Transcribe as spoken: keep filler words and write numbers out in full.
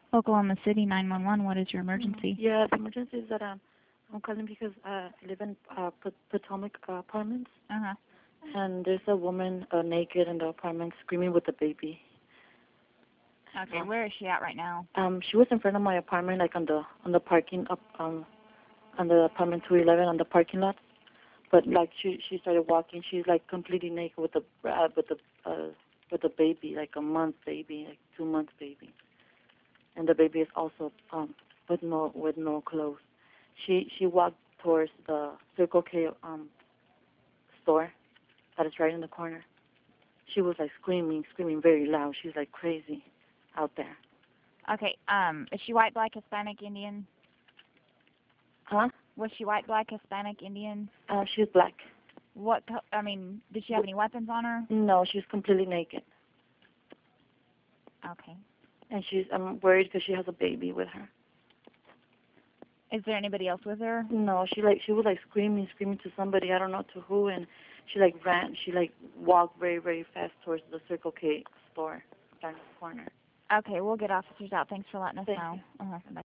Oklahoma City nine one one, what is your emergency? Yeah, the emergency is that um, I'm calling because uh, I live in uh, Pot- Potomac uh, apartments, Uh-huh. and there's a woman uh, naked in the apartment screaming with a baby. Okay, where is she at right now? Um, she was in front of my apartment, like on the on the parking up um, on the apartment two eleven on the parking lot. But like she she started walking, she's like completely naked with a uh, with a uh, with a baby, like a month baby, like two months baby, and the baby is also um with no with no clothes. She she walked towards the Circle K um store that is right in the corner. She was like screaming, screaming very loud. She's like crazy out there. Okay, um, is she white, black, Hispanic, Indian? Huh? Was she white, black, Hispanic, Indian? Uh, she's black. What, co- I mean, did she have any weapons on her? No, she's completely naked, Okay. and she's I'm worried because she has a baby with her. Is there anybody else with her? No, she like she was like screaming, screaming to somebody, I don't know to who, and she like ran, she like walked very, very fast towards the Circle K store down the corner. Okay, we'll get officers out. Thanks for letting us Thank know. you. Uh-huh. Bye.